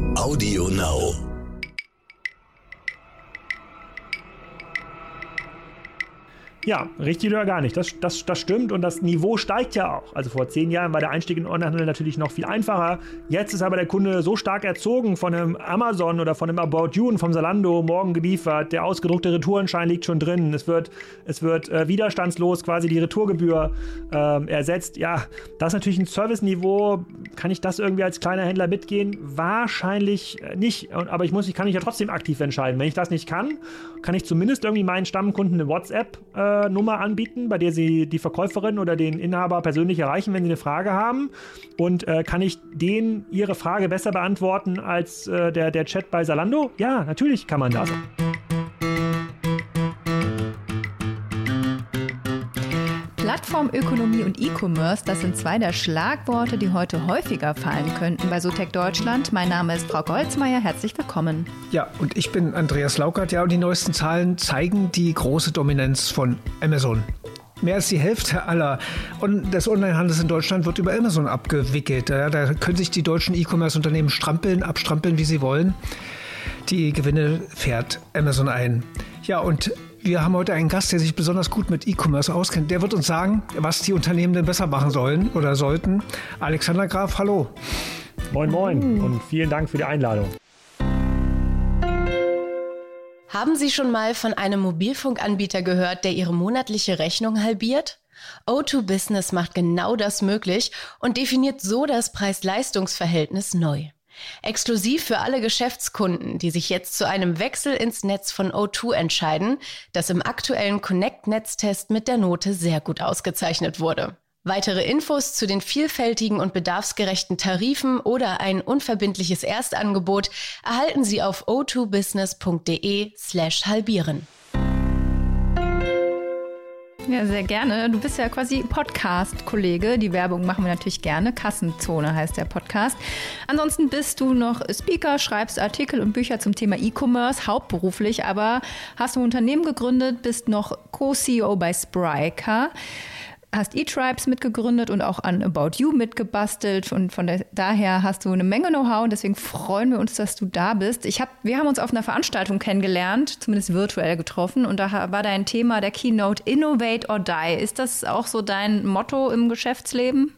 Audio Now. Ja, richtig oder gar nicht. Das stimmt und das Niveau steigt ja auch. Also vor 10 Jahren war der Einstieg in den Onlinehandel natürlich noch viel einfacher. Jetzt ist aber der Kunde so stark erzogen von einem Amazon oder von einem About You und vom Zalando morgen geliefert. Der ausgedruckte Retourenschein liegt schon drin. Es wird widerstandslos quasi die Retourgebühr ersetzt. Ja, das ist natürlich ein Serviceniveau. Kann ich das irgendwie als kleiner Händler mitgehen? Wahrscheinlich nicht. Aber kann mich ja trotzdem aktiv entscheiden. Wenn ich das nicht kann ich zumindest irgendwie meinen Stammkunden eine WhatsApp-Nummer anbieten, bei der sie die Verkäuferin oder den Inhaber persönlich erreichen, wenn sie eine Frage haben. Und kann ich denen ihre Frage besser beantworten als der Chat bei Zalando? Ja, natürlich kann man das. Plattformökonomie und E-Commerce, das sind 2 der Schlagworte, die heute häufiger fallen könnten bei SoTech Deutschland. Mein Name ist Frau Goldsmeier, herzlich willkommen. Ja, und ich bin Andreas Laukert. Ja, und die neuesten Zahlen zeigen die große Dominanz von Amazon. Mehr als die Hälfte des Onlinehandels in Deutschland wird über Amazon abgewickelt. Ja, da können sich die deutschen E-Commerce-Unternehmen abstrampeln, wie sie wollen. Die Gewinne fährt Amazon ein. Ja, und wir haben heute einen Gast, der sich besonders gut mit E-Commerce auskennt. Der wird uns sagen, was die Unternehmen denn besser machen sollen oder sollten. Alexander Graf, hallo. Moin, moin und vielen Dank für die Einladung. Haben Sie schon mal von einem Mobilfunkanbieter gehört, der Ihre monatliche Rechnung halbiert? O2 Business macht genau das möglich und definiert so das Preis-Leistungs-Verhältnis neu. Exklusiv für alle Geschäftskunden, die sich jetzt zu einem Wechsel ins Netz von O2 entscheiden, das im aktuellen Connect-Netztest mit der Note sehr gut ausgezeichnet wurde. Weitere Infos zu den vielfältigen und bedarfsgerechten Tarifen oder ein unverbindliches Erstangebot erhalten Sie auf o2business.de/halbieren. Ja, sehr gerne. Du bist ja quasi Podcast-Kollege. Die Werbung machen wir natürlich gerne. Kassenzone heißt der Podcast. Ansonsten bist du noch Speaker, schreibst Artikel und Bücher zum Thema E-Commerce, hauptberuflich, aber hast ein Unternehmen gegründet, bist noch Co-CEO bei Spryker. Hast eTribes mitgegründet und auch an About You mitgebastelt und daher hast du eine Menge Know-how und deswegen freuen wir uns, dass du da bist. Wir haben uns auf einer Veranstaltung kennengelernt, zumindest virtuell getroffen und da war dein Thema der Keynote Innovate or Die. Ist das auch so dein Motto im Geschäftsleben?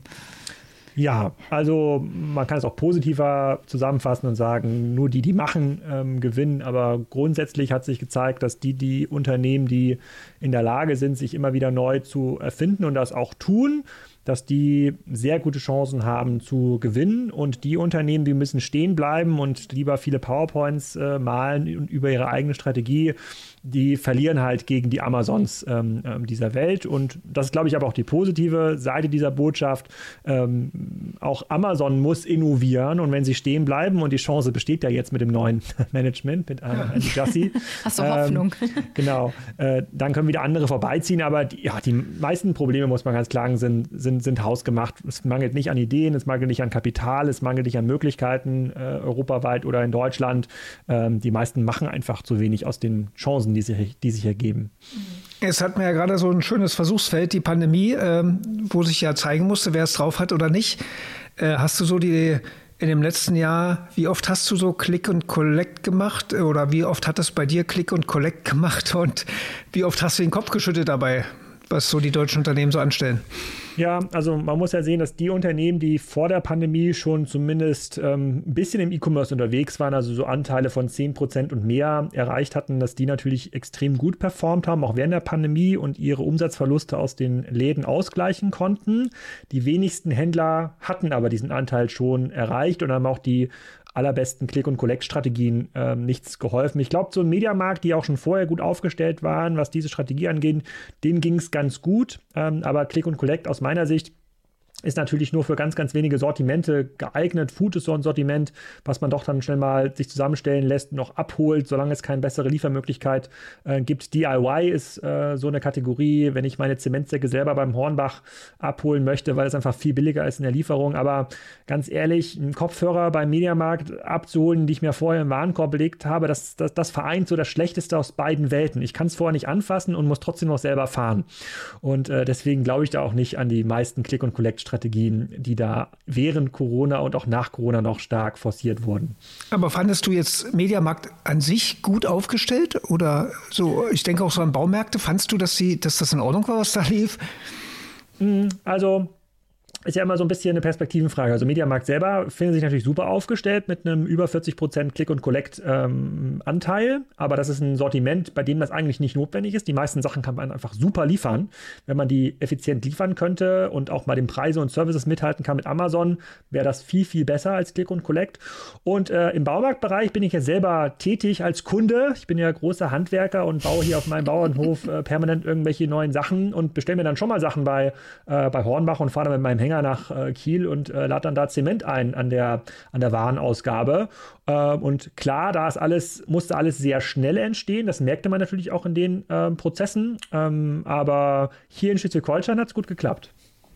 Ja, also man kann es auch positiver zusammenfassen und sagen, nur die machen, gewinnen. Aber grundsätzlich hat sich gezeigt, dass die Unternehmen, die in der Lage sind, sich immer wieder neu zu erfinden und das auch tun, dass die sehr gute Chancen haben zu gewinnen. Und die Unternehmen, die müssen stehen bleiben und lieber viele PowerPoints malen und über ihre eigene Strategie, die verlieren halt gegen die Amazons dieser Welt. Und das ist, glaube ich, aber auch die positive Seite dieser Botschaft. Auch Amazon muss innovieren und wenn sie stehen bleiben, und die Chance besteht ja jetzt mit dem neuen Management, mit Andy Jassy. Hast du Hoffnung? Genau. Dann können wieder andere vorbeiziehen, aber die meisten Probleme, muss man ganz klar sagen, sind hausgemacht. Es mangelt nicht an Ideen, es mangelt nicht an Kapital, es mangelt nicht an Möglichkeiten europaweit oder in Deutschland. Die meisten machen einfach zu wenig aus den Chancen, die sich ergeben. Es hat mir ja gerade so ein schönes Versuchsfeld, die Pandemie, wo sich ja zeigen musste, wer es drauf hat oder nicht. Hast du so in dem letzten Jahr, wie oft hast du so Click und Collect gemacht oder wie oft hat es bei dir Click und Collect gemacht und wie oft hast du den Kopf geschüttelt dabei, was so die deutschen Unternehmen so anstellen? Ja, also man muss ja sehen, dass die Unternehmen, die vor der Pandemie schon zumindest ein bisschen im E-Commerce unterwegs waren, also so Anteile von 10% und mehr erreicht hatten, dass die natürlich extrem gut performt haben, auch während der Pandemie und ihre Umsatzverluste aus den Läden ausgleichen konnten. Die wenigsten Händler hatten aber diesen Anteil schon erreicht und haben auch die allerbesten Click- und Collect-Strategien nichts geholfen. Ich glaube, so ein Mediamarkt, die auch schon vorher gut aufgestellt waren, was diese Strategie angeht, denen ging es ganz gut. Aber Click und Collect aus meiner Sicht ist natürlich nur für ganz, ganz wenige Sortimente geeignet. Food ist so ein Sortiment, was man doch dann schnell mal sich zusammenstellen lässt, noch abholt, solange es keine bessere Liefermöglichkeit gibt. DIY ist so eine Kategorie, wenn ich meine Zementsäcke selber beim Hornbach abholen möchte, weil es einfach viel billiger ist in der Lieferung. Aber ganz ehrlich, einen Kopfhörer beim Mediamarkt abzuholen, die ich mir vorher im Warenkorb belegt habe, das vereint so das Schlechteste aus beiden Welten. Ich kann es vorher nicht anfassen und muss trotzdem noch selber fahren. Und deswegen glaube ich da auch nicht an die meisten Click- und Collect-Strategien Marketingstrategien, die da während Corona und auch nach Corona noch stark forciert wurden. Aber fandest du jetzt Mediamarkt an sich gut aufgestellt? Oder so, ich denke auch so an Baumärkte, fandst du, dass das in Ordnung war, was da lief? Also ist ja immer so ein bisschen eine Perspektivenfrage. Also Mediamarkt selber findet sich natürlich super aufgestellt mit einem über 40% Click- und Collect-Anteil. Aber das ist ein Sortiment, bei dem das eigentlich nicht notwendig ist. Die meisten Sachen kann man einfach super liefern. Wenn man die effizient liefern könnte und auch mal den Preise und Services mithalten kann mit Amazon, wäre das viel, viel besser als Click und Collect. Und im Baumarktbereich bin ich ja selber tätig als Kunde. Ich bin ja großer Handwerker und baue hier auf meinem Bauernhof permanent irgendwelche neuen Sachen und bestelle mir dann schon mal Sachen bei Hornbach und fahre dann mit meinem Hänger nach Kiel und lade dann da Zement ein an der Warenausgabe. Und klar, musste alles sehr schnell entstehen. Das merkte man natürlich auch in den Prozessen. Aber hier in Schleswig-Holstein hat es gut geklappt.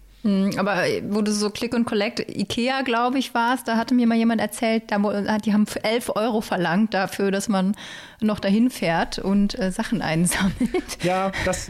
Aber wo du so Click und Collect, Ikea, glaube ich, war es, da hatte mir mal jemand erzählt, die haben 11 € verlangt dafür, dass man noch dahin fährt und Sachen einsammelt. Ja,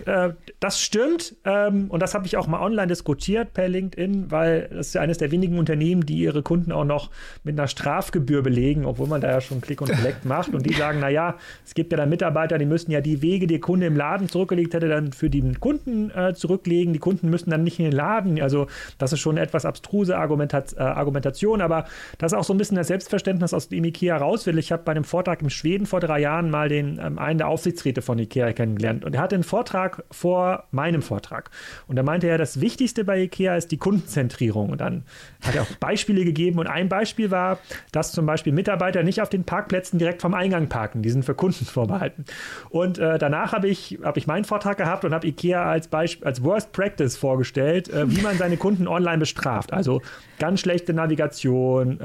das stimmt. Und das habe ich auch mal online diskutiert per LinkedIn, weil das ist ja eines der wenigen Unternehmen, die ihre Kunden auch noch mit einer Strafgebühr belegen, obwohl man da ja schon Click und Collect macht. Und die sagen, naja, es gibt ja dann Mitarbeiter, die müssen ja die Wege, die der Kunde im Laden zurückgelegt hätte, dann für den Kunden zurücklegen. Die Kunden müssen dann nicht in den Laden. Also das ist schon eine etwas abstruse Argumentation, aber das ist auch so ein bisschen das Selbstverständnis, aus dem Ikea raus will. Ich habe bei einem Vortrag in Schweden vor 3 Jahren mal einen der Aufsichtsräte von Ikea kennengelernt und er hatte einen Vortrag vor meinem Vortrag und da meinte er, das Wichtigste bei Ikea ist die Kundenzentrierung und dann hat er auch Beispiele gegeben und ein Beispiel war, dass zum Beispiel Mitarbeiter nicht auf den Parkplätzen direkt vom Eingang parken, die sind für Kunden vorbehalten und danach habe ich meinen Vortrag gehabt und habe Ikea als Worst Practice vorgestellt, wie man seine Kunden online bestraft. Also ganz schlechte Navigation,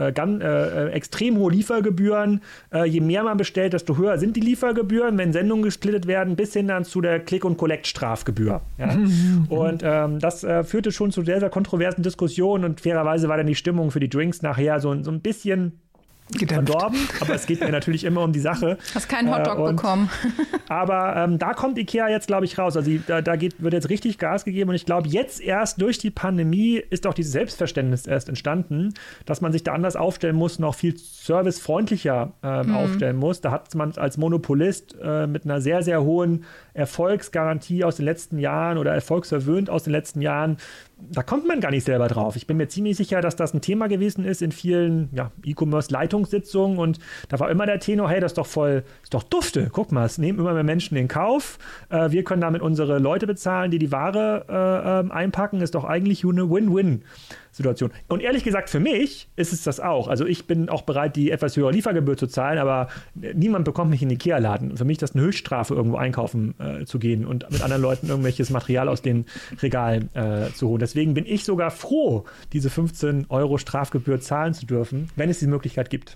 extrem hohe Liefergebühren. Je mehr man bestellt, desto höher sind die Liefergebühren, wenn Sendungen gesplittet werden, bis hin dann zu der Click- und Collect-Strafgebühr. Ja? Und das führte schon zu sehr, sehr kontroversen Diskussionen und fairerweise war dann die Stimmung für die Drinks nachher so ein bisschen verdorben, aber es geht mir natürlich immer um die Sache. Hast keinen Hotdog bekommen. Aber da kommt Ikea jetzt, glaube ich, raus. Also wird jetzt richtig Gas gegeben und ich glaube, jetzt erst durch die Pandemie ist auch dieses Selbstverständnis erst entstanden, dass man sich da anders aufstellen muss, noch viel servicefreundlicher aufstellen muss. Da hat man als Monopolist mit einer sehr, sehr hohen Erfolgsgarantie aus den letzten Jahren oder erfolgsverwöhnt aus den letzten Jahren, da kommt man gar nicht selber drauf. Ich bin mir ziemlich sicher, dass das ein Thema gewesen ist in vielen E-Commerce-Leitungssitzungen und da war immer der Tenor, hey, das ist doch dufte. Guck mal, es nehmen immer mehr Menschen in Kauf. Wir können damit unsere Leute bezahlen, die Ware einpacken. Ist doch eigentlich eine Win-Win-Situation. Und ehrlich gesagt, für mich ist es das auch. Also ich bin auch bereit, die etwas höhere Liefergebühr zu zahlen, aber niemand bekommt mich in den Ikea-Laden. Für mich ist das eine Höchststrafe, irgendwo einkaufen zu gehen und mit anderen Leuten irgendwelches Material aus den Regalen zu holen. Deswegen bin ich sogar froh, diese 15 € Strafgebühr zahlen zu dürfen, wenn es die Möglichkeit gibt.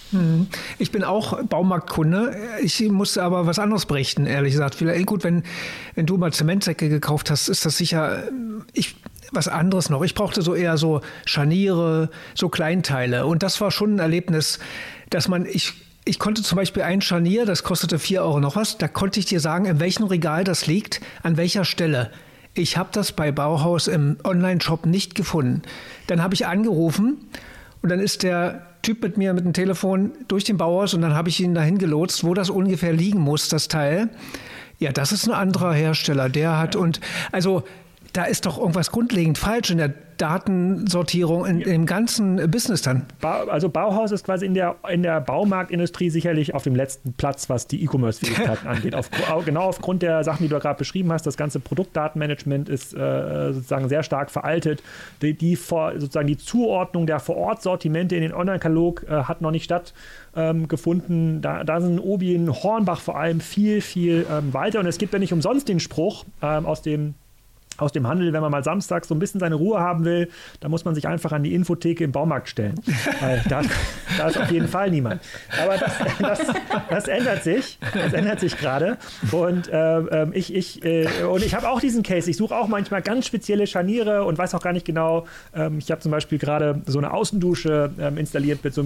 Ich bin auch Baumarktkunde. Ich musste aber was anderes berichten, ehrlich gesagt. Vielleicht gut, wenn du mal Zementsäcke gekauft hast, ist das sicher was anderes noch. Ich brauchte eher so Scharniere, so Kleinteile. Und das war schon ein Erlebnis, dass ich konnte zum Beispiel ein Scharnier, das kostete 4 € noch was, da konnte ich dir sagen, in welchem Regal das liegt, an welcher Stelle. Ich habe das bei Bauhaus im Online-Shop nicht gefunden. Dann habe ich angerufen und dann ist der Typ mit mir mit dem Telefon durch den Bauhaus und dann habe ich ihn dahin gelotst, wo das ungefähr liegen muss, das Teil. Ja, das ist ein anderer Hersteller, der hat und also da ist doch irgendwas grundlegend falsch in der Datensortierung, in dem ganzen Business dann. Also Bauhaus ist quasi in der Baumarktindustrie sicherlich auf dem letzten Platz, was die E-Commerce-Fähigkeiten angeht. Genau aufgrund der Sachen, die du gerade beschrieben hast, das ganze Produktdatenmanagement ist sozusagen sehr stark veraltet. Die Zuordnung der Vor-Ort-Sortimente in den Online-Katalog hat noch nicht stattgefunden. Da sind Obi in Hornbach vor allem viel, viel weiter. Und es gibt ja nicht umsonst den Spruch aus dem Handel, wenn man mal samstags so ein bisschen seine Ruhe haben will, dann muss man sich einfach an die Infotheke im Baumarkt stellen. Weil da ist auf jeden Fall niemand. Aber das ändert sich. Das ändert sich gerade. Und ich habe auch diesen Case. Ich suche auch manchmal ganz spezielle Scharniere und weiß auch gar nicht genau. Ich habe zum Beispiel gerade so eine Außendusche installiert mit so einem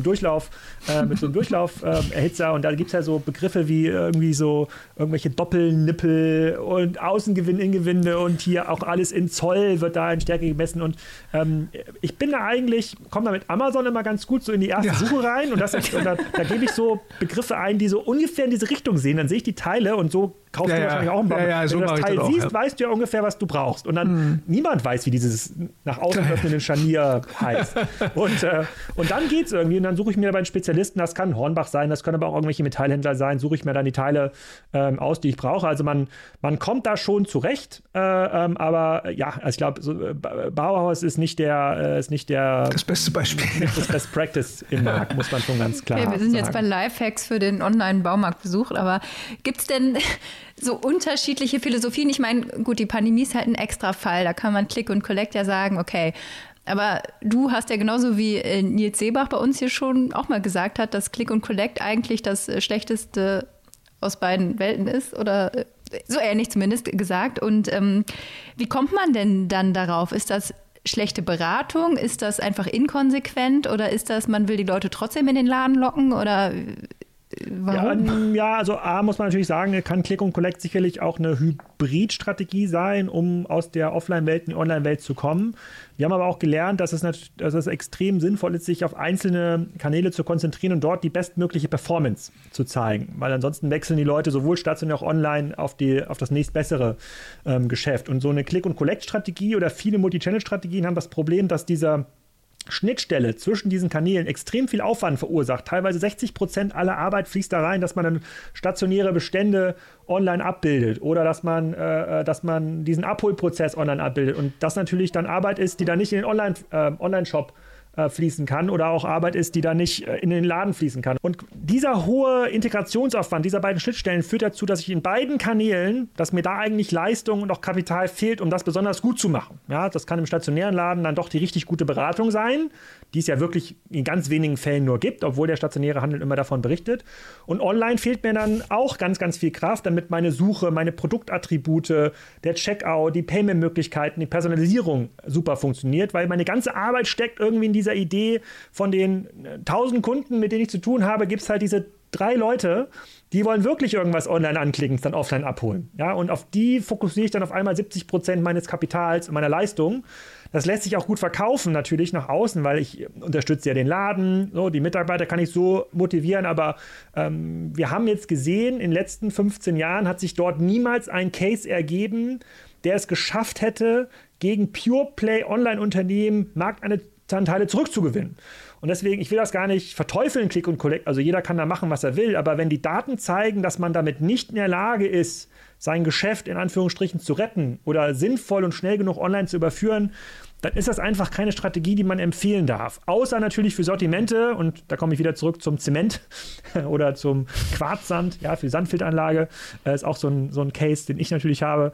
Durchlauferhitzer. Und da gibt es ja so Begriffe wie irgendwie so irgendwelche Doppelnippel und Außengewinde und hier auch alles in Zoll, wird da in Stärke gemessen und ich bin da eigentlich, komme da mit Amazon immer ganz gut so in die erste Suche rein und da gebe ich so Begriffe ein, die so ungefähr in diese Richtung sehen, dann sehe ich die Teile und so kaufst du wahrscheinlich auch einen Baum. Wenn du das Teil siehst, weißt du ja ungefähr, was du brauchst und dann niemand weiß, wie dieses nach außen öffnenden Scharnier heißt. Und dann geht's irgendwie und dann suche ich mir bei einen Spezialisten, das kann Hornbach sein, das können aber auch irgendwelche Metallhändler sein, suche ich mir dann die Teile aus, die ich brauche. Also man kommt da schon zurecht, aber ja, also ich glaube, so, Bauhaus ist nicht das beste Beispiel. Nicht das Best Practice im Markt, muss man schon ganz klar sagen. Wir sind jetzt bei Lifehacks für den Online-Baumarktbesuch, aber gibt es denn so unterschiedliche Philosophien? Ich meine, gut, die Pandemie ist halt ein Extrafall, da kann man Click und Collect ja sagen, okay, aber du hast ja genauso wie Nils Seebach bei uns hier schon auch mal gesagt hat, dass Click und Collect eigentlich das Schlechteste aus beiden Welten ist oder so ähnlich zumindest gesagt. Und wie kommt man denn dann darauf? Ist das schlechte Beratung? Ist das einfach inkonsequent oder ist das, man will die Leute trotzdem in den Laden locken oder warum? Ja, also A muss man natürlich sagen, kann Click und Collect sicherlich auch eine Hybridstrategie sein, um aus der Offline-Welt in die Online-Welt zu kommen. Wir haben aber auch gelernt, dass es extrem sinnvoll ist, sich auf einzelne Kanäle zu konzentrieren und dort die bestmögliche Performance zu zeigen. Weil ansonsten wechseln die Leute sowohl stationär als auch online auf das nächstbessere Geschäft. Und so eine Click- und Collect-Strategie oder viele Multi-Channel-Strategien haben das Problem, dass dieser Schnittstelle zwischen diesen Kanälen extrem viel Aufwand verursacht. Teilweise 60% aller Arbeit fließt da rein, dass man dann stationäre Bestände online abbildet oder dass man diesen Abholprozess online abbildet. Und das natürlich dann Arbeit ist, die dann nicht in den Online-Shop fließen kann oder auch Arbeit ist, die dann nicht in den Laden fließen kann. Und dieser hohe Integrationsaufwand dieser beiden Schnittstellen führt dazu, dass ich in beiden Kanälen, dass mir da eigentlich Leistung und auch Kapital fehlt, um das besonders gut zu machen. Ja, das kann im stationären Laden dann doch die richtig gute Beratung sein, die es ja wirklich in ganz wenigen Fällen nur gibt, obwohl der stationäre Handel immer davon berichtet. Und online fehlt mir dann auch ganz, ganz viel Kraft, damit meine Suche, meine Produktattribute, der Checkout, die Payment-Möglichkeiten, die Personalisierung super funktioniert, weil meine ganze Arbeit steckt irgendwie in dieser Idee von den 1000 Kunden, mit denen ich zu tun habe, gibt es halt diese 3 Leute, die wollen wirklich irgendwas online anklicken, dann offline abholen. Ja, und auf die fokussiere ich dann auf einmal 70% meines Kapitals und meiner Leistung. Das lässt sich auch gut verkaufen natürlich nach außen, weil ich unterstütze ja den Laden, so, die Mitarbeiter kann ich so motivieren, aber wir haben jetzt gesehen, in den letzten 15 Jahren hat sich dort niemals ein Case ergeben, der es geschafft hätte, gegen Pure-Play-Online-Unternehmen Marktanteile zurückzugewinnen. Und deswegen, ich will das gar nicht verteufeln, Click und Collect, also jeder kann da machen, was er will, aber wenn die Daten zeigen, dass man damit nicht in der Lage ist, sein Geschäft in Anführungsstrichen zu retten oder sinnvoll und schnell genug online zu überführen, dann ist das einfach keine Strategie, die man empfehlen darf. Außer natürlich für Sortimente, und da komme ich wieder zurück zum Zement oder zum Quarzsand, ja, für die Sandfilteranlage, ist auch so ein Case, den ich natürlich habe.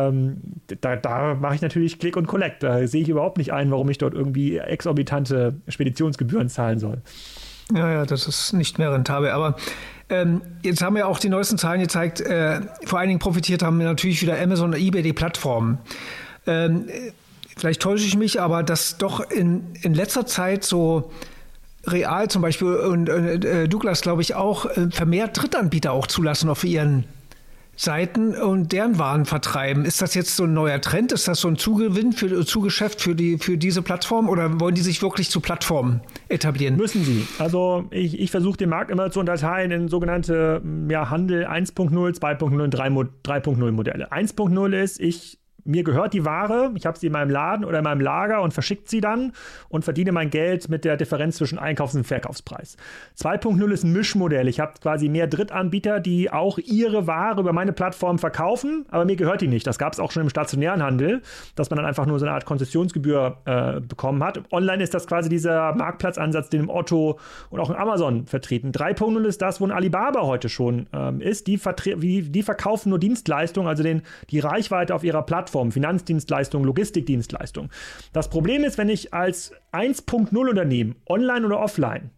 Da mache ich natürlich Click und Collect. Da sehe ich überhaupt nicht ein, warum ich dort irgendwie exorbitante Speditionsgebühren zahlen soll. Ja, das ist nicht mehr rentabel, aber jetzt haben ja auch die neuesten Zahlen gezeigt, vor allen Dingen profitiert haben natürlich wieder Amazon und eBay, die Plattformen. Vielleicht täusche ich mich, aber dass doch in letzter Zeit so Real zum Beispiel und Douglas, glaube ich, auch vermehrt Drittanbieter auch zulassen auf ihren Seiten und deren Waren vertreiben. Ist das jetzt so ein neuer Trend? Ist das so ein Zugeschäft für diese Plattform oder wollen die sich wirklich zu Plattformen etablieren? Müssen sie. Also ich versuche den Markt immer zu unterteilen in sogenannte Handel 1.0, 2.0 und 3.0 Modelle. 1.0 ist, mir gehört die Ware, ich habe sie in meinem Laden oder in meinem Lager und verschickt sie dann und verdiene mein Geld mit der Differenz zwischen Einkaufs- und Verkaufspreis. 2.0 ist ein Mischmodell. Ich habe quasi mehr Drittanbieter, die auch ihre Ware über meine Plattform verkaufen, aber mir gehört die nicht. Das gab es auch schon im stationären Handel, dass man dann einfach nur so eine Art Konzessionsgebühr bekommen hat. Online ist das quasi dieser Marktplatzansatz, den im Otto und auch in Amazon vertreten. 3.0 ist das, wo ein Alibaba heute schon ist. Die verkaufen nur Dienstleistungen, also die Reichweite auf ihrer Plattform. Finanzdienstleistungen, Logistikdienstleistungen. Das Problem ist, wenn ich als 1.0 Unternehmen, online oder offline,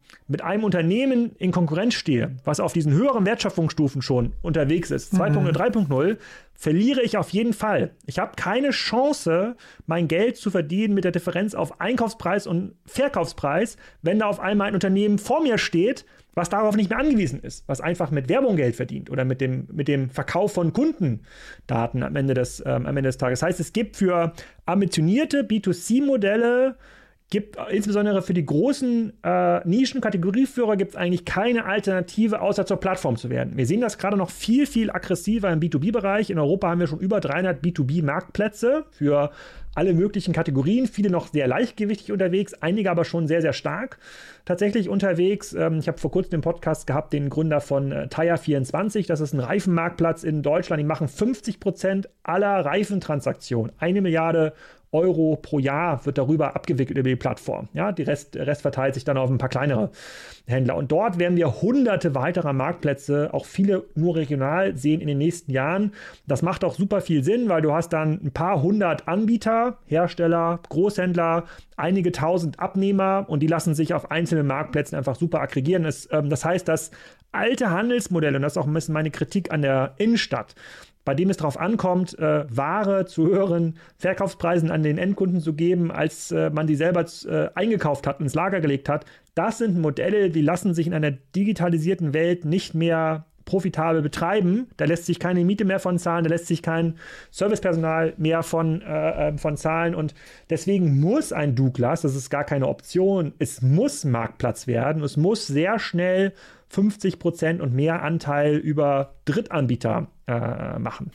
mit einem Unternehmen in Konkurrenz stehe, was auf diesen höheren Wertschöpfungsstufen schon unterwegs ist, 2.0, 3.0, verliere ich auf jeden Fall. Ich habe keine Chance, mein Geld zu verdienen mit der Differenz auf Einkaufspreis und Verkaufspreis, wenn da auf einmal ein Unternehmen vor mir steht, was darauf nicht mehr angewiesen ist, was einfach mit Werbung Geld verdient oder mit dem Verkauf von Kundendaten am Ende des Tages. Das heißt, es gibt für ambitionierte B2C-Modelle, gibt insbesondere für die großen Nischen-Kategorieführer gibt es eigentlich keine Alternative, außer zur Plattform zu werden. Wir sehen das gerade noch viel, viel aggressiver im B2B-Bereich. In Europa haben wir schon über 300 B2B-Marktplätze für alle möglichen Kategorien, viele noch sehr leichtgewichtig unterwegs, einige aber schon sehr, sehr stark tatsächlich unterwegs. Ich habe vor kurzem den Podcast gehabt, den Gründer von Tire24, das ist ein Reifenmarktplatz in Deutschland, die machen 50% aller Reifentransaktionen, 1 Milliarde Euro pro Jahr wird darüber abgewickelt über die Plattform. Ja, der Rest verteilt sich dann auf ein paar kleinere Händler. Und dort werden wir hunderte weiterer Marktplätze, auch viele nur regional, sehen in den nächsten Jahren. Das macht auch super viel Sinn, weil du hast dann ein paar hundert Anbieter, Hersteller, Großhändler, einige tausend Abnehmer und die lassen sich auf einzelnen Marktplätzen einfach super aggregieren. Das heißt, das alte Handelsmodell, und das ist auch ein bisschen meine Kritik an der Innenstadt, bei dem es darauf ankommt, Ware zu höheren Verkaufspreisen an den Endkunden zu geben, als man die selber eingekauft hat, ins Lager gelegt hat. Das sind Modelle, die lassen sich in einer digitalisierten Welt nicht mehr profitabel betreiben. Da lässt sich keine Miete mehr von zahlen, da lässt sich kein Servicepersonal mehr von zahlen. Und deswegen muss ein Douglas, das ist gar keine Option, es muss Marktplatz werden, es muss sehr schnell 50% und mehr Anteil über Drittanbieter machen.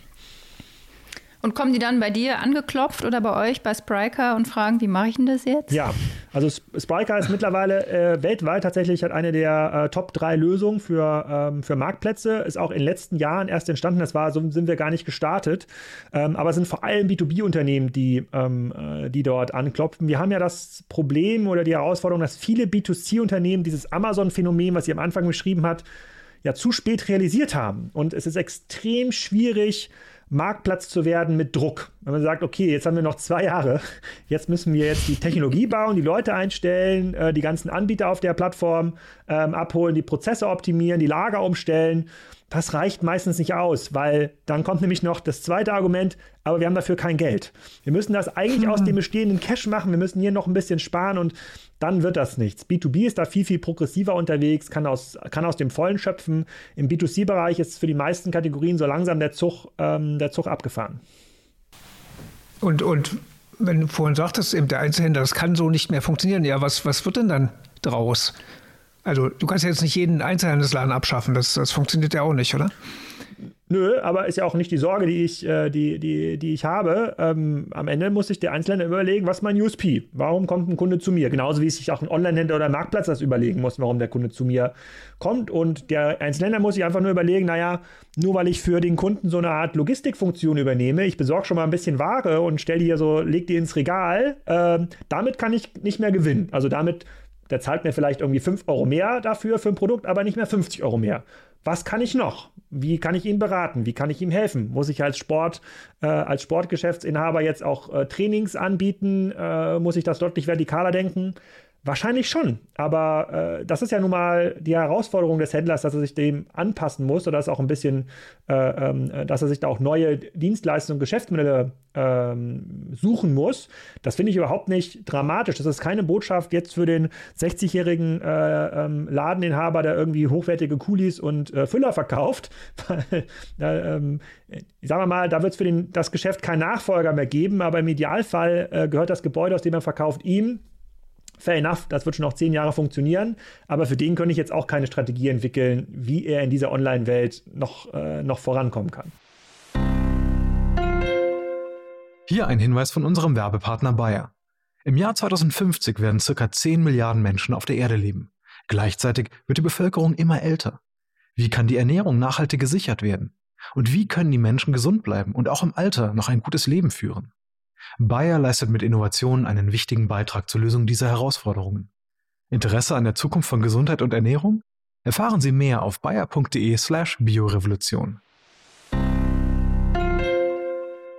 Und kommen die dann bei dir angeklopft oder bei euch bei Spryker und fragen, wie mache ich denn das jetzt? Ja, also Spryker ist mittlerweile weltweit tatsächlich eine der Top 3 Lösungen für Marktplätze. Ist auch in den letzten Jahren erst entstanden. So sind wir gar nicht gestartet. Aber es sind vor allem B2B-Unternehmen, die dort anklopfen. Wir haben ja das Problem oder die Herausforderung, dass viele B2C-Unternehmen dieses Amazon-Phänomen, was sie am Anfang beschrieben hat, ja zu spät realisiert haben. Und es ist extrem schwierig, Marktplatz zu werden mit Druck. Wenn man sagt, okay, jetzt haben wir noch 2 Jahre, jetzt müssen wir die Technologie bauen, die Leute einstellen, die ganzen Anbieter auf der Plattform abholen, die Prozesse optimieren, die Lager umstellen. Das reicht meistens nicht aus, weil dann kommt nämlich noch das zweite Argument, aber wir haben dafür kein Geld. Wir müssen das eigentlich aus dem bestehenden Cash machen, wir müssen hier noch ein bisschen sparen und dann wird das nichts. B2B ist da viel, viel progressiver unterwegs, kann aus dem Vollen schöpfen. Im B2C-Bereich ist für die meisten Kategorien so langsam der Zug abgefahren. Und wenn du vorhin sagtest, eben der Einzelhändler, das kann so nicht mehr funktionieren, ja, was wird denn dann draus? Also du kannst ja jetzt nicht jeden Einzelhandelsladen abschaffen, das funktioniert ja auch nicht, oder? Nö, aber ist ja auch nicht die Sorge, die ich habe. Am Ende muss sich der Einzelhändler überlegen, was ist mein USP? Warum kommt ein Kunde zu mir? Genauso wie sich auch ein Onlinehändler oder ein Marktplatz das überlegen muss, warum der Kunde zu mir kommt. Und der Einzelhändler muss sich einfach nur überlegen, nur weil ich für den Kunden so eine Art Logistikfunktion übernehme, ich besorge schon mal ein bisschen Ware und leg die ins Regal, damit kann ich nicht mehr gewinnen. Also der zahlt mir vielleicht irgendwie 5 Euro mehr dafür für ein Produkt, aber nicht mehr 50 Euro mehr. Was kann ich noch? Wie kann ich ihn beraten? Wie kann ich ihm helfen? Muss ich als Sportgeschäftsinhaber jetzt auch Trainings anbieten? Muss ich das deutlich vertikaler denken? Wahrscheinlich schon, aber das ist ja nun mal die Herausforderung des Händlers, dass er sich dem anpassen muss oder dass auch ein bisschen, dass er sich da auch neue Dienstleistungen, Geschäftsmodelle suchen muss. Das finde ich überhaupt nicht dramatisch. Das ist keine Botschaft jetzt für den 60-jährigen Ladeninhaber, der irgendwie hochwertige Kulis und Füller verkauft. Sagen wir mal, da wird es für das Geschäft keinen Nachfolger mehr geben, aber im Idealfall gehört das Gebäude, aus dem er verkauft, ihm. Fair enough, das wird schon noch 10 Jahre funktionieren, aber für den könnte ich jetzt auch keine Strategie entwickeln, wie er in dieser Online-Welt noch vorankommen kann. Hier ein Hinweis von unserem Werbepartner Bayer. Im Jahr 2050 werden ca. 10 Milliarden Menschen auf der Erde leben. Gleichzeitig wird die Bevölkerung immer älter. Wie kann die Ernährung nachhaltig gesichert werden? Und wie können die Menschen gesund bleiben und auch im Alter noch ein gutes Leben führen? Bayer leistet mit Innovationen einen wichtigen Beitrag zur Lösung dieser Herausforderungen. Interesse an der Zukunft von Gesundheit und Ernährung? Erfahren Sie mehr auf bayer.de/biorevolution.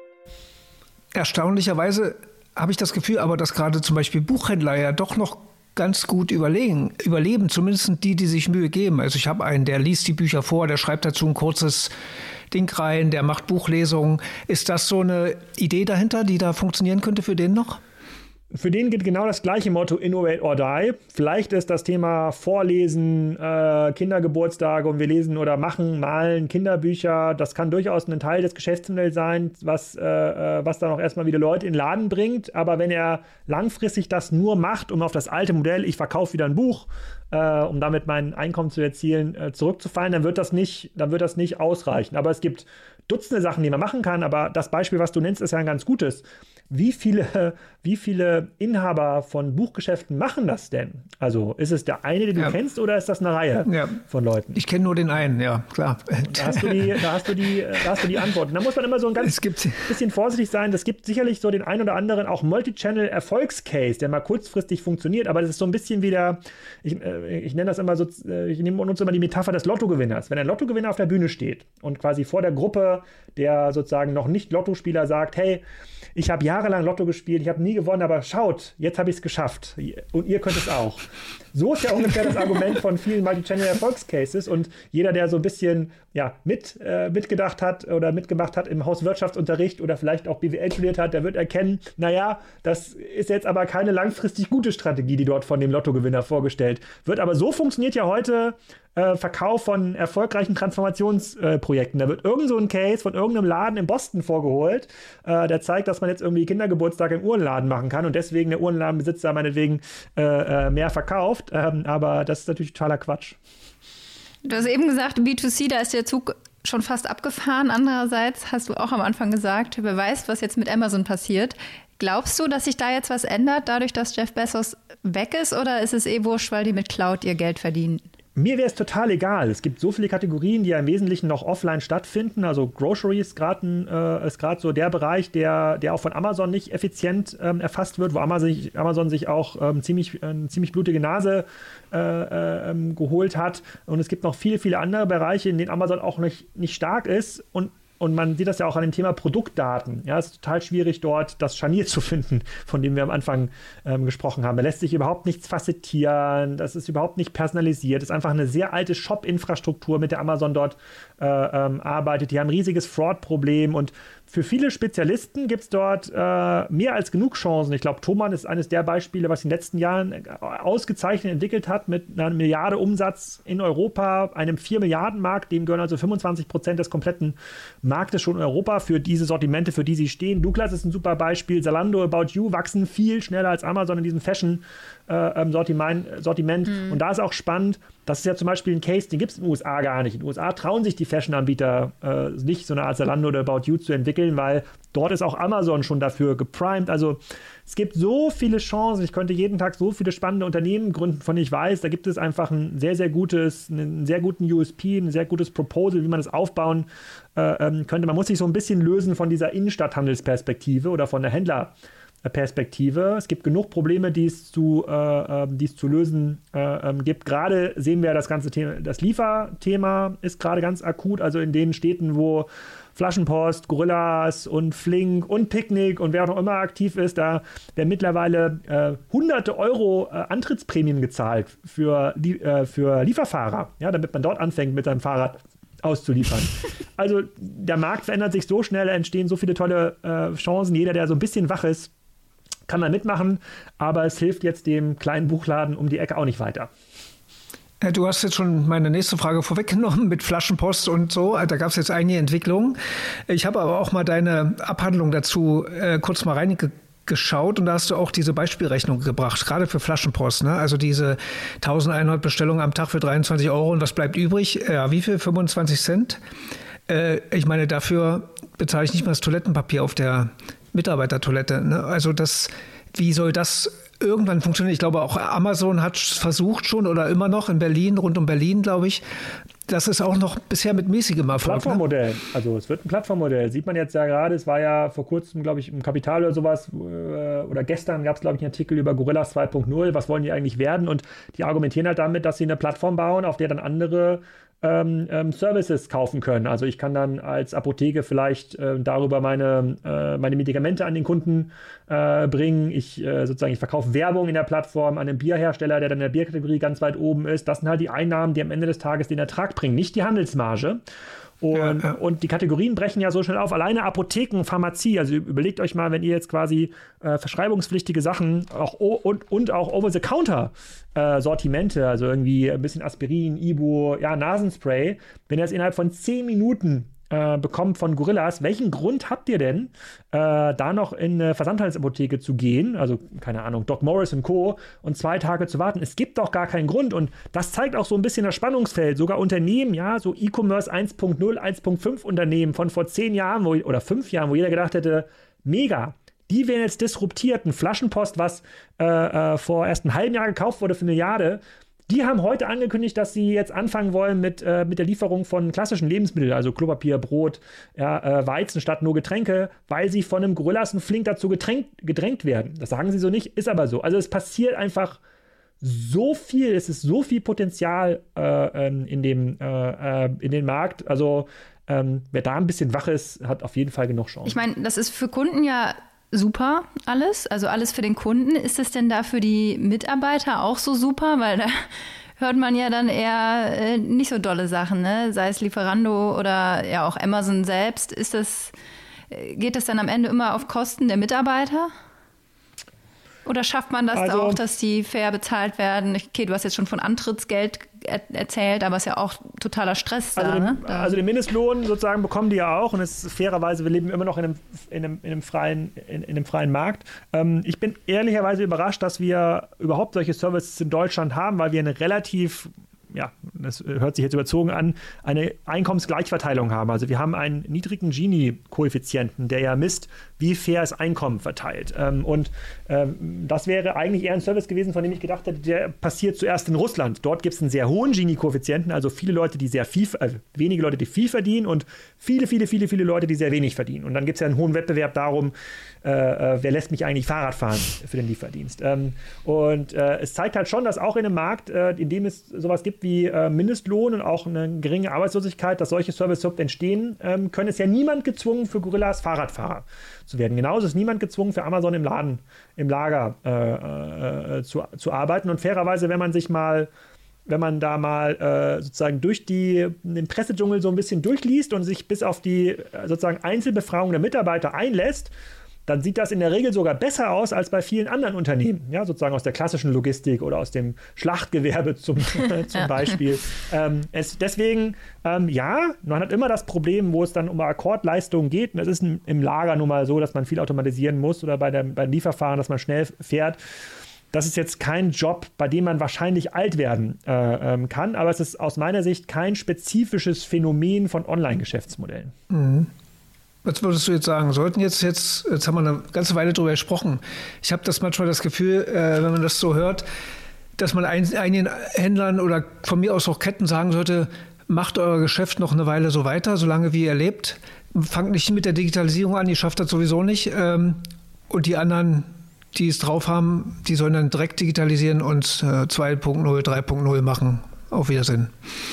Erstaunlicherweise habe ich das Gefühl, aber dass gerade zum Beispiel Buchhändler ja doch noch ganz gut überleben, zumindest die sich Mühe geben. Also ich habe einen, der liest die Bücher vor, der schreibt dazu ein kurzes Ding rein, der macht Buchlesungen. Ist das so eine Idee dahinter, die da funktionieren könnte für den noch? Für den gilt genau das gleiche Motto, Innovate or Die. Vielleicht ist das Thema Vorlesen, Kindergeburtstage und wir lesen oder malen Kinderbücher. Das kann durchaus ein Teil des Geschäftsmodells sein, was dann auch erstmal wieder Leute in den Laden bringt. Aber wenn er langfristig das nur macht, um auf das alte Modell, ich verkaufe wieder ein Buch, um damit mein Einkommen zu erzielen, zurückzufallen, dann wird das nicht ausreichen. Aber es gibt Dutzende Sachen, die man machen kann. Aber das Beispiel, was du nennst, ist ja ein ganz gutes. Wie viele Inhaber von Buchgeschäften machen das denn? Also ist es der eine, den du kennst, oder ist das eine Reihe von Leuten? Ich kenne nur den einen, ja, klar. Da hast du die Antwort. Und da muss man immer so ein ganz bisschen vorsichtig sein. Das gibt sicherlich so den einen oder anderen auch Multi-Channel-Erfolgscase, der mal kurzfristig funktioniert, aber das ist so ein bisschen wie ich nenne das immer so, ich nutze immer die Metapher des Lottogewinners. Wenn ein Lottogewinner auf der Bühne steht und quasi vor der Gruppe der sozusagen noch nicht Lottospieler sagt, hey, ich habe jahrelang Lotto gespielt, ich habe nie gewonnen, aber schaut, jetzt habe ich es geschafft und ihr könnt es auch. So ist ja ungefähr das Argument von vielen Multi-Channel-Erfolgscases und jeder, der so ein bisschen mitgedacht hat oder mitgemacht hat im Hauswirtschaftsunterricht oder vielleicht auch BWL studiert hat, der wird erkennen, naja, das ist jetzt aber keine langfristig gute Strategie, die dort von dem Lottogewinner vorgestellt wird. Aber so funktioniert ja heute Verkauf von erfolgreichen Transformationsprojekten. Da wird irgend so ein Case von irgendeinem Laden in Boston vorgeholt, der zeigt, dass man jetzt irgendwie Kindergeburtstag im Uhrenladen machen kann und deswegen der Uhrenladenbesitzer meinetwegen mehr verkauft. Aber das ist natürlich totaler Quatsch. Du hast eben gesagt, B2C, da ist der Zug schon fast abgefahren. Andererseits hast du auch am Anfang gesagt, wer weiß, was jetzt mit Amazon passiert. Glaubst du, dass sich da jetzt was ändert, dadurch, dass Jeff Bezos weg ist, oder ist es wurscht, weil die mit Cloud ihr Geld verdienen? Mir wäre es total egal. Es gibt so viele Kategorien, die ja im Wesentlichen noch offline stattfinden. Also Grocery ist gerade so der Bereich, der auch von Amazon nicht effizient erfasst wird, wo Amazon sich auch ziemlich blutige Nase geholt hat. Und es gibt noch viele, viele andere Bereiche, in denen Amazon auch nicht stark ist. Und man sieht das ja auch an dem Thema Produktdaten. Ja, es ist total schwierig, dort das Scharnier zu finden, von dem wir am Anfang gesprochen haben. Da lässt sich überhaupt nichts facettieren, das ist überhaupt nicht personalisiert. Das ist einfach eine sehr alte Shop-Infrastruktur, mit der Amazon dort arbeitet. Die haben ein riesiges Fraud-Problem und für viele Spezialisten gibt es dort mehr als genug Chancen. Ich glaube, Thomann ist eines der Beispiele, was in den letzten Jahren ausgezeichnet entwickelt hat, mit einer Milliarde Umsatz in Europa, einem 4-Milliarden-Markt, dem gehören also 25% des kompletten Marktes schon in Europa für diese Sortimente, für die sie stehen. Douglas ist ein super Beispiel. Zalando, About You wachsen viel schneller als Amazon in diesem Fashion-Sortiment. Und da ist auch spannend, das ist ja zum Beispiel ein Case, den gibt es in den USA gar nicht. In den USA trauen sich die Fashion-Anbieter nicht, so eine Art Zalando oder About You zu entwickeln, weil dort ist auch Amazon schon dafür geprimed. Also es gibt so viele Chancen. Ich könnte jeden Tag so viele spannende Unternehmen gründen, von denen ich weiß, da gibt es einfach einen sehr guten USP, ein sehr gutes Proposal, wie man das aufbauen könnte. Man muss sich so ein bisschen lösen von dieser Innenstadthandelsperspektive oder von der Händlerperspektive. Es gibt genug Probleme, die es zu lösen gibt. Gerade sehen wir das ganze Thema, das Lieferthema ist gerade ganz akut, also in den Städten, wo Flaschenpost, Gorillas und Flink und Picknick und wer auch noch immer aktiv ist, da werden mittlerweile hunderte Euro Antrittsprämien gezahlt für Lieferfahrer, ja, damit man dort anfängt, mit seinem Fahrrad auszuliefern. Also der Markt verändert sich so schnell, entstehen so viele tolle Chancen. Jeder, der so ein bisschen wach ist, kann da mitmachen, aber es hilft jetzt dem kleinen Buchladen um die Ecke auch nicht weiter. Du hast jetzt schon meine nächste Frage vorweggenommen mit Flaschenpost und so. Da gab es jetzt einige Entwicklungen. Ich habe aber auch mal deine Abhandlung dazu kurz mal reingeschaut und da hast du auch diese Beispielrechnung gebracht, gerade für Flaschenpost. Ne? Also diese 1100 Bestellungen am Tag für 23 Euro und was bleibt übrig? Ja, wie viel? 25 Cent? Ich meine, dafür bezahle ich nicht mal das Toilettenpapier auf der Mitarbeitertoilette. Ne? Also wie soll das irgendwann funktionieren? Ich glaube, auch Amazon hat versucht schon oder immer noch in Berlin, rund um Berlin, glaube ich. Das ist auch noch bisher mit mäßigem Erfolg. Plattformmodell. Ne? Also es wird ein Plattformmodell. Sieht man jetzt ja gerade, es war ja vor kurzem, glaube ich, im Kapital oder sowas, oder gestern gab es, glaube ich, einen Artikel über Gorillas 2.0. Was wollen die eigentlich werden? Und die argumentieren halt damit, dass sie eine Plattform bauen, auf der dann andere Services kaufen können. Also ich kann dann als Apotheke vielleicht darüber meine Medikamente an den Kunden bringen. Ich verkaufe macht Werbung in der Plattform an den Bierhersteller, der dann in der Bierkategorie ganz weit oben ist. Das sind halt die Einnahmen, die am Ende des Tages den Ertrag bringen, nicht die Handelsmarge. Und die Kategorien brechen ja so schnell auf. Alleine Apotheken, Pharmazie, also überlegt euch mal, wenn ihr jetzt quasi verschreibungspflichtige Sachen auch und auch Over-the-Counter-Sortimente, also irgendwie ein bisschen Aspirin, Ibu, Nasenspray, wenn ihr es innerhalb von 10 Minuten bekommt von Gorillas, welchen Grund habt ihr denn, da noch in eine Versandhandelsapotheke zu gehen, also keine Ahnung, Doc Morris und Co. und 2 Tage zu warten? Es gibt doch gar keinen Grund und das zeigt auch so ein bisschen das Spannungsfeld. Sogar Unternehmen, so E-Commerce 1.0, 1.5 Unternehmen von vor 10 Jahren oder 5 Jahren, wo jeder gedacht hätte, mega, die werden jetzt disruptiert. Ein Flaschenpost, was vor erst einem halben Jahr gekauft wurde für 1 Milliarde, die haben heute angekündigt, dass sie jetzt anfangen wollen mit der Lieferung von klassischen Lebensmitteln, also Klopapier, Brot, Weizen statt nur Getränke, weil sie von einem Gorillas flink dazu gedrängt werden. Das sagen sie so nicht, ist aber so. Also es passiert einfach so viel, es ist so viel Potenzial in den Markt. Also wer da ein bisschen wach ist, hat auf jeden Fall genug Chancen. Ich meine, das ist für Kunden ja super alles, also alles für den Kunden. Ist es denn da für die Mitarbeiter auch so super? Weil da hört man ja dann eher nicht so dolle Sachen, ne? Sei es Lieferando oder ja auch Amazon selbst. Geht das dann am Ende immer auf Kosten der Mitarbeiter? Oder schafft man das auch, dass die fair bezahlt werden? Okay, du hast jetzt schon von Antrittsgeld erzählt, aber es ist ja auch totaler Stress da. Also den Mindestlohn sozusagen bekommen die ja auch und es ist fairerweise, wir leben immer noch in einem freien Markt. Ich bin ehrlicherweise überrascht, dass wir überhaupt solche Services in Deutschland haben, weil wir eine relativ, das hört sich jetzt überzogen an, eine Einkommensgleichverteilung haben. Also wir haben einen niedrigen Gini-Koeffizienten, der ja misst, wie fair ist Einkommen verteilt. Das wäre eigentlich eher ein Service gewesen, von dem ich gedacht hätte, der passiert zuerst in Russland. Dort gibt es einen sehr hohen Gini-Koeffizienten, also viele Leute, die wenige Leute, die viel verdienen und viele Leute, die sehr wenig verdienen. Und dann gibt es ja einen hohen Wettbewerb darum, wer lässt mich eigentlich Fahrrad fahren für den Lieferdienst. Es zeigt halt schon, dass auch in einem Markt, in dem es sowas gibt wie Mindestlohn und auch eine geringe Arbeitslosigkeit, dass solche Services entstehen können, ist ja niemand gezwungen, für Gorillas Fahrradfahrer zu werden. Genauso ist niemand gezwungen, für Amazon im Lager zu arbeiten. Und fairerweise, wenn man da mal sozusagen durch den Pressedschungel so ein bisschen durchliest und sich bis auf die sozusagen Einzelbefragung der Mitarbeiter einlässt, dann sieht das in der Regel sogar besser aus als bei vielen anderen Unternehmen, sozusagen aus der klassischen Logistik oder aus dem Schlachtgewerbe zum Beispiel. Deswegen, man hat immer das Problem, wo es dann um Akkordleistungen geht. Und es ist im Lager nun mal so, dass man viel automatisieren muss oder beim Lieferfahren, dass man schnell fährt. Das ist jetzt kein Job, bei dem man wahrscheinlich alt werden kann, aber es ist aus meiner Sicht kein spezifisches Phänomen von Online-Geschäftsmodellen. Mhm. Was würdest du jetzt sagen? Sollten jetzt haben wir eine ganze Weile drüber gesprochen. Ich habe manchmal das Gefühl, wenn man das so hört, dass man einigen Händlern oder von mir aus auch Ketten sagen sollte, macht euer Geschäft noch eine Weile so weiter, solange wie ihr lebt. Fangt nicht mit der Digitalisierung an, ihr schafft das sowieso nicht. Und die anderen, die es drauf haben, die sollen dann direkt digitalisieren und 2.0, 3.0 machen. Auf Wiedersehen.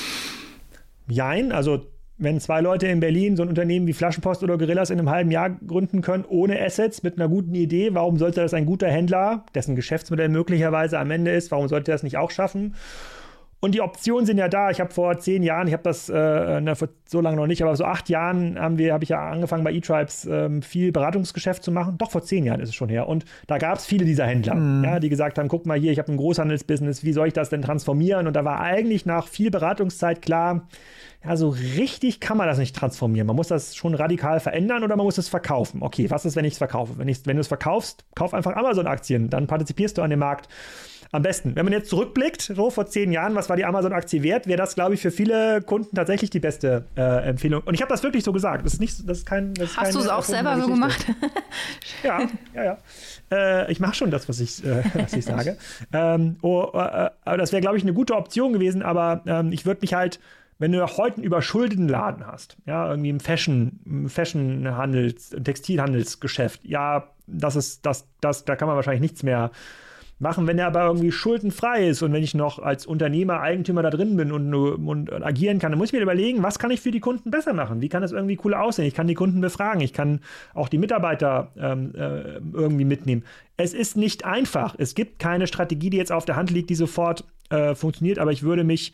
Jein, also wenn 2 Leute in Berlin so ein Unternehmen wie Flaschenpost oder Gorillas in einem halben Jahr gründen können, ohne Assets, mit einer guten Idee, warum sollte das ein guter Händler, dessen Geschäftsmodell möglicherweise am Ende ist, warum sollte er das nicht auch schaffen? Und die Optionen sind ja da. Ich habe vor 10 Jahren, ich habe das vor so lange noch nicht, aber so 8 Jahren habe ich ja angefangen bei eTribes viel Beratungsgeschäft zu machen. Doch, vor 10 Jahren ist es schon her. Und da gab es viele dieser Händler, die gesagt haben, guck mal hier, ich habe ein Großhandelsbusiness, wie soll ich das denn transformieren? Und da war eigentlich nach viel Beratungszeit klar, so richtig kann man das nicht transformieren. Man muss das schon radikal verändern oder man muss es verkaufen. Okay, was ist, wenn ich es verkaufe? Wenn du es verkaufst, kauf einfach Amazon-Aktien, dann partizipierst du an dem Markt am besten. Wenn man jetzt zurückblickt, so vor 10 Jahren, was war die Amazon-Aktie wert, wäre das, glaube ich, für viele Kunden tatsächlich die beste Empfehlung. Und ich habe das wirklich so gesagt. Das ist kein Hast du es auch selber so gemacht? Ja. Ich mache schon das, was ich sage. Aber das wäre, glaube ich, eine gute Option gewesen. Aber ich würde mich halt, wenn du heute einen überschuldeten Laden hast, irgendwie im Fashion-Textilhandelsgeschäft, da kann man wahrscheinlich nichts mehr machen, wenn er aber irgendwie schuldenfrei ist und wenn ich noch als Unternehmer, Eigentümer da drin bin und agieren kann, dann muss ich mir überlegen, was kann ich für die Kunden besser machen? Wie kann das irgendwie cooler aussehen? Ich kann die Kunden befragen, ich kann auch die Mitarbeiter irgendwie mitnehmen. Es ist nicht einfach. Es gibt keine Strategie, die jetzt auf der Hand liegt, die sofort funktioniert, aber ich würde mich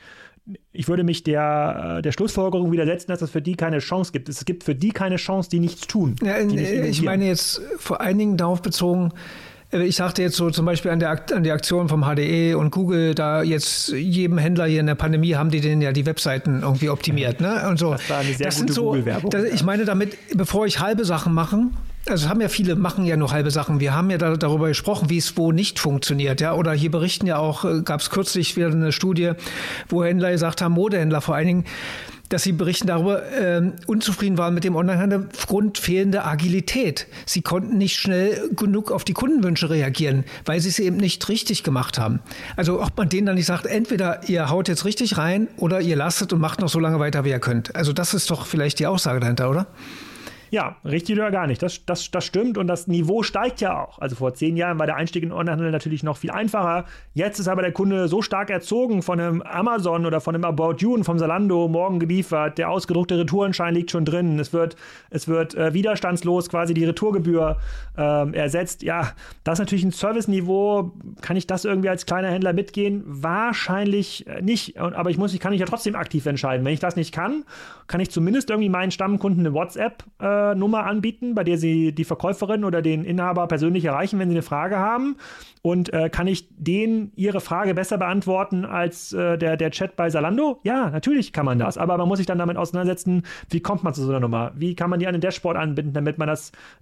der Schlussfolgerung widersetzen, dass es für die keine Chance gibt. Es gibt für die keine Chance, die nichts tun. Ja, ich meine jetzt vor allen Dingen darauf bezogen, ich sagte jetzt so zum Beispiel an die Aktion vom HDE und Google, da jetzt jedem Händler hier in der Pandemie haben die denen ja die Webseiten irgendwie optimiert. Ne? Und so. Das war eine sehr gute Google-Werbung. Ich meine damit, bevor ich halbe Sachen mache, also haben ja viele, machen ja nur halbe Sachen. Wir haben ja darüber gesprochen, wie es wo nicht funktioniert. Ja? Oder hier berichten ja auch, gab es kürzlich wieder eine Studie, wo Händler gesagt haben, Modehändler vor allen Dingen, dass sie berichten darüber, unzufrieden waren mit dem Onlinehandel aufgrund fehlender Agilität. Sie konnten nicht schnell genug auf die Kundenwünsche reagieren, weil sie es eben nicht richtig gemacht haben. Also ob man denen dann nicht sagt, entweder ihr haut jetzt richtig rein oder ihr lasst und macht noch so lange weiter, wie ihr könnt. Also das ist doch vielleicht die Aussage dahinter, oder? Ja, richtig oder gar nicht. Das stimmt und das Niveau steigt ja auch. Also vor 10 Jahren war der Einstieg in den Onlinehandel natürlich noch viel einfacher. Jetzt ist aber der Kunde so stark erzogen von einem Amazon oder von einem About You und vom Zalando morgen geliefert. Der ausgedruckte Retourenschein liegt schon drin. Es wird widerstandslos quasi die Retourgebühr ersetzt. Ja, das ist natürlich ein Serviceniveau. Kann ich das irgendwie als kleiner Händler mitgehen? Wahrscheinlich nicht. Aber kann ich ja trotzdem aktiv entscheiden. Wenn ich das nicht kann ich zumindest irgendwie meinen Stammkunden eine WhatsApp-Nummer anbieten, bei der sie die Verkäuferin oder den Inhaber persönlich erreichen, wenn sie eine Frage haben. Und kann ich denen ihre Frage besser beantworten als der Chat bei Zalando? Ja, natürlich kann man das. Aber man muss sich dann damit auseinandersetzen, wie kommt man zu so einer Nummer? Wie kann man die an den Dashboard anbinden, damit man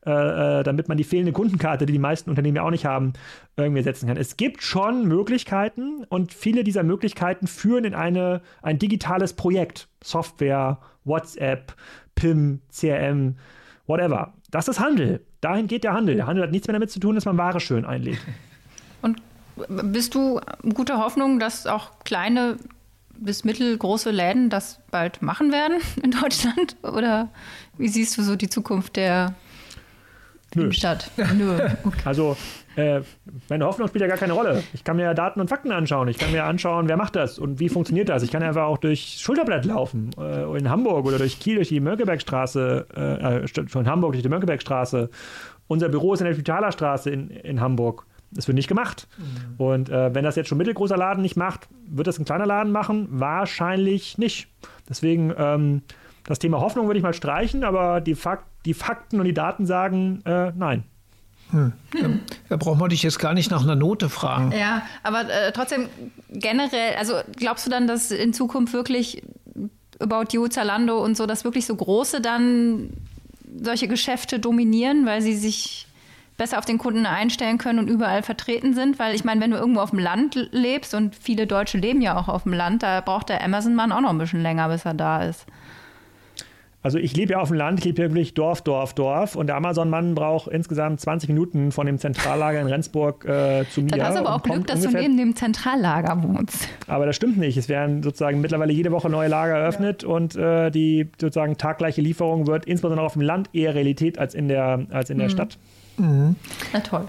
die fehlende Kundenkarte, die die meisten Unternehmen ja auch nicht haben, irgendwie setzen kann. Es gibt schon Möglichkeiten und viele dieser Möglichkeiten führen in ein digitales Projekt. Software, WhatsApp, PIM, CRM, whatever. Das ist Handel. Dahin geht der Handel. Der Handel hat nichts mehr damit zu tun, dass man Ware schön einlegt. Und bist du guter Hoffnung, dass auch kleine bis mittelgroße Läden das bald machen werden in Deutschland? Oder wie siehst du so die Zukunft der Stadt? Nö. Okay. Also meine Hoffnung spielt ja gar keine Rolle. Ich kann mir ja Daten und Fakten anschauen. Ich kann mir anschauen, wer macht das und wie funktioniert das. Ich kann einfach auch durch Schulterblatt laufen in Hamburg oder durch Kiel durch die Mönckebergstraße, von Hamburg durch die Mönckebergstraße. Unser Büro ist in der Spitaler Straße in Hamburg. Das wird nicht gemacht. Mhm. Und wenn das jetzt schon ein mittelgroßer Laden nicht macht, wird das ein kleiner Laden machen? Wahrscheinlich nicht. Deswegen das Thema Hoffnung würde ich mal streichen, aber die Fakten und die Daten sagen nein. Da braucht man dich jetzt gar nicht nach einer Note fragen. Ja, aber trotzdem generell, also glaubst du dann, dass in Zukunft wirklich About You, Zalando und so, dass wirklich so große dann solche Geschäfte dominieren, weil sie sich besser auf den Kunden einstellen können und überall vertreten sind? Weil ich meine, wenn du irgendwo auf dem Land lebst und viele Deutsche leben ja auch auf dem Land, da braucht der Amazon-Mann auch noch ein bisschen länger, bis er da ist. Also ich lebe ja auf dem Land, ich lebe ja wirklich Dorf und der Amazon-Mann braucht insgesamt 20 Minuten von dem Zentrallager in Rendsburg zu mir. Dann hast du aber auch Glück, dass du neben dem Zentrallager wohnst. Aber das stimmt nicht. Es werden sozusagen mittlerweile jede Woche neue Lager eröffnet und die sozusagen taggleiche Lieferung wird insbesondere auf dem Land eher Realität als in der Stadt. Mhm. Na toll.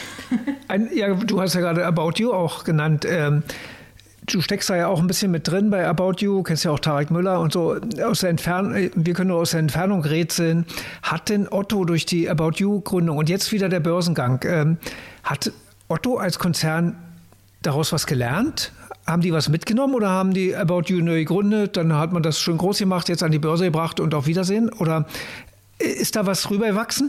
Du hast ja gerade About You auch genannt. Du steckst da ja auch ein bisschen mit drin bei About You, kennst ja auch Tarek Müller und so. Wir können nur aus der Entfernung rätseln. Hat denn Otto durch die About You-Gründung und jetzt wieder der Börsengang, hat Otto als Konzern daraus was gelernt? Haben die was mitgenommen oder haben die About You neu gegründet? Dann hat man das schön groß gemacht, jetzt an die Börse gebracht und auf Wiedersehen? Oder ist da was rübergewachsen?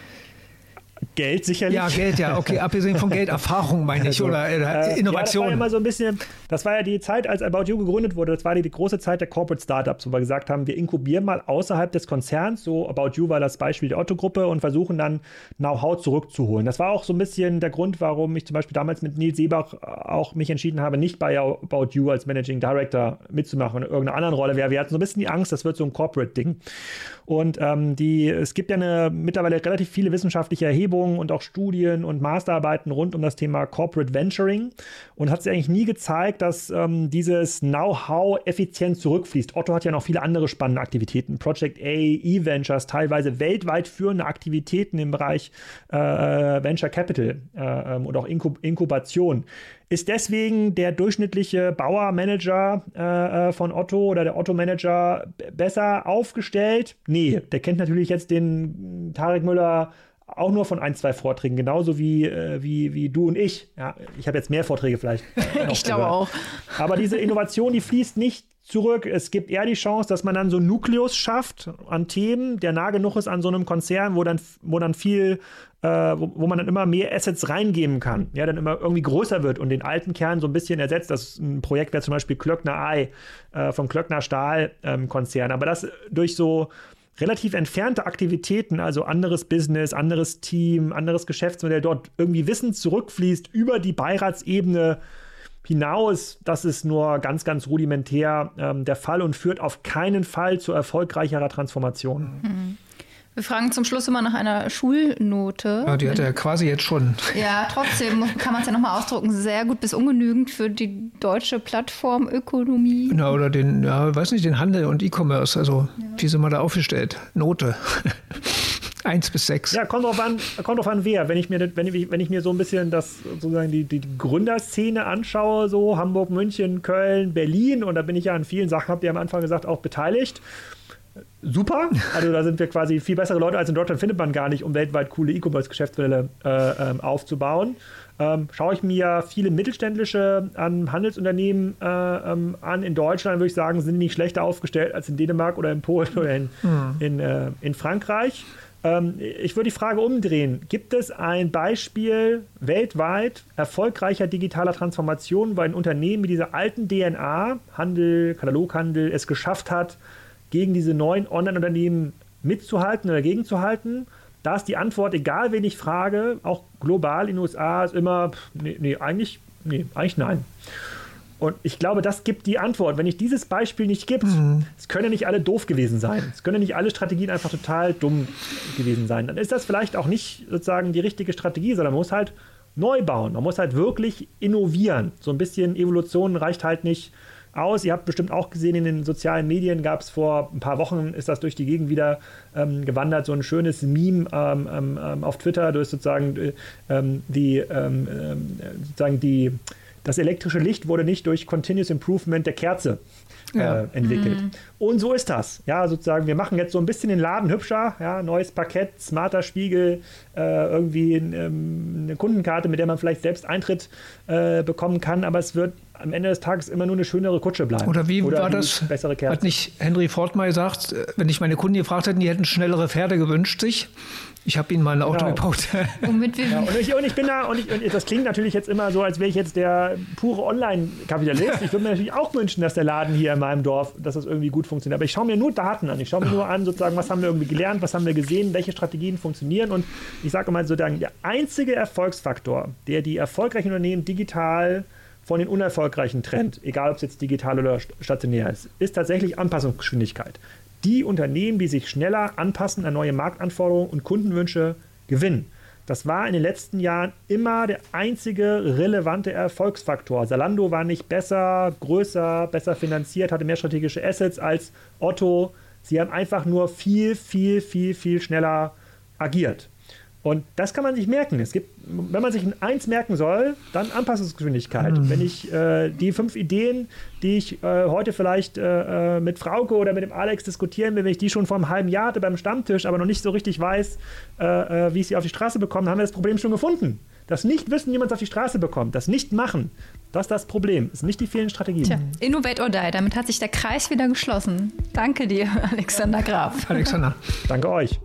Geld sicherlich. Ja, Geld, ja, okay, abgesehen von Geld, Erfahrung meine ich, oder Innovation. Ja, das war ja immer so ein bisschen, das war ja die Zeit, als About You gegründet wurde, das war die große Zeit der Corporate Startups, wo wir gesagt haben, wir inkubieren mal außerhalb des Konzerns, so About You war das Beispiel der Otto-Gruppe und versuchen dann Know-how zurückzuholen. Das war auch so ein bisschen der Grund, warum ich zum Beispiel damals mit Nils Seebach auch mich entschieden habe, nicht bei About You als Managing Director mitzumachen in irgendeiner anderen Rolle. Wir hatten so ein bisschen die Angst, das wird so ein Corporate-Ding. Und es gibt ja mittlerweile relativ viele wissenschaftliche Erhebungen, Bestrebungen und auch Studien und Masterarbeiten rund um das Thema Corporate Venturing und hat sich eigentlich nie gezeigt, dass dieses Know-how effizient zurückfließt. Otto hat ja noch viele andere spannende Aktivitäten. Project A, E-Ventures, teilweise weltweit führende Aktivitäten im Bereich Venture Capital und auch Inkubation. Ist deswegen der durchschnittliche Bauer-Manager von Otto oder der Otto-Manager besser aufgestellt? Nee, der kennt natürlich jetzt den Tarek Müller auch nur von 1, 2 Vorträgen, genauso wie du und ich. Ja, ich habe jetzt mehr Vorträge vielleicht. Ich glaube auch. Aber diese Innovation, die fließt nicht zurück. Es gibt eher die Chance, dass man dann so einen Nukleus schafft an Themen, der nah genug ist an so einem Konzern, wo dann viel, wo man dann immer mehr Assets reingeben kann, ja, dann immer irgendwie größer wird und den alten Kern so ein bisschen ersetzt. Das ein Projekt wäre zum Beispiel Klöckner Eye vom Klöckner Stahl Konzern. Aber das durch so relativ entfernte Aktivitäten, also anderes Business, anderes Team, anderes Geschäftsmodell, dort irgendwie Wissen zurückfließt über die Beiratsebene hinaus, das ist nur ganz, ganz rudimentär der Fall und führt auf keinen Fall zu erfolgreicherer Transformation. Mhm. Wir fragen zum Schluss immer nach einer Schulnote. Ja, die hat er quasi jetzt schon. Ja, trotzdem kann man es ja nochmal ausdrucken. Sehr gut bis ungenügend für die deutsche Plattformökonomie. Ja, oder den Handel und E-Commerce. Also, wie sind wir da aufgestellt? Note. 1 bis 6. Ja, kommt drauf an wer. Wenn ich mir so ein bisschen sozusagen die Gründerszene anschaue, so Hamburg, München, Köln, Berlin, und da bin ich ja an vielen Sachen, habt ihr am Anfang gesagt, auch beteiligt. Super, also da sind wir quasi viel bessere Leute als in Deutschland, findet man gar nicht, um weltweit coole E-Commerce-Geschäftsmodelle aufzubauen. Schaue ich mir viele mittelständische Handelsunternehmen an in Deutschland, würde ich sagen, sind die nicht schlechter aufgestellt als in Dänemark oder in Polen oder in Frankreich. Ich würde die Frage umdrehen. Gibt es ein Beispiel weltweit erfolgreicher digitaler Transformation, weil ein Unternehmen mit dieser alten DNA, Handel, Kataloghandel, es geschafft hat, gegen diese neuen Online-Unternehmen mitzuhalten oder gegenzuhalten? Da ist die Antwort, egal wen ich frage, auch global in den USA, ist immer, eigentlich nein. Und ich glaube, das gibt die Antwort. Wenn es dieses Beispiel nicht gibt, es können ja nicht alle doof gewesen sein. Es können ja nicht alle Strategien einfach total dumm gewesen sein. Dann ist das vielleicht auch nicht sozusagen die richtige Strategie, sondern man muss halt neu bauen. Man muss halt wirklich innovieren. So ein bisschen Evolution reicht halt nicht aus. Ihr habt bestimmt auch gesehen, in den sozialen Medien gab es vor ein paar Wochen, ist das durch die Gegend wieder gewandert, so ein schönes Meme auf Twitter, durch sozusagen das elektrische Licht wurde nicht durch Continuous Improvement der Kerze entwickelt. Und so ist das. Ja, sozusagen, wir machen jetzt so ein bisschen den Laden hübscher, ja, neues Parkett, smarter Spiegel, irgendwie eine Kundenkarte, mit der man vielleicht selbst Eintritt bekommen kann, aber es wird am Ende des Tages immer nur eine schönere Kutsche bleiben. Oder wie war das? Bessere Kerze. Hat nicht Henry Ford mal gesagt, wenn ich meine Kunden gefragt hätte, die hätten schnellere Pferde gewünscht sich. Ich habe ihnen mal ein Auto gebaut. Und ich bin da, und das klingt natürlich jetzt immer so, als wäre ich jetzt der pure Online-Kapitalist. Ich würde mir natürlich auch wünschen, dass der Laden hier in meinem Dorf, dass das irgendwie gut funktioniert. Aber ich schaue mir nur Daten an. Ich schaue mir nur an, sozusagen, was haben wir irgendwie gelernt, was haben wir gesehen, welche Strategien funktionieren. Und ich sage mal sozusagen, der einzige Erfolgsfaktor, der die erfolgreichen Unternehmen digital von den unerfolgreichen trennt, egal ob es jetzt digital oder stationär ist tatsächlich Anpassungsgeschwindigkeit. Die Unternehmen, die sich schneller anpassen an neue Marktanforderungen und Kundenwünsche, gewinnen. Das war in den letzten Jahren immer der einzige relevante Erfolgsfaktor. Zalando war nicht besser, größer, besser finanziert, hatte mehr strategische Assets als Otto. Sie haben einfach nur viel, viel, viel, viel schneller agiert. Und das kann man sich merken. Es gibt, wenn man sich eins merken soll, dann Anpassungsgeschwindigkeit. Wenn ich die 5 Ideen, die ich heute vielleicht mit Frauke oder mit dem Alex diskutieren will, wenn ich die schon vor einem halben Jahr hatte beim Stammtisch, aber noch nicht so richtig weiß, wie ich sie auf die Straße bekomme, haben wir das Problem schon gefunden. Das Nicht-Wissen, wie man es auf die Straße bekommt, das Nicht-Machen, das ist das Problem. Es sind nicht die fehlenden Strategien. Tja, Innovate or Die, damit hat sich der Kreis wieder geschlossen. Danke dir, Alexander Graf. Alexander. Danke euch.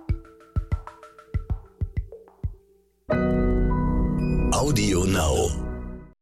Audio Now.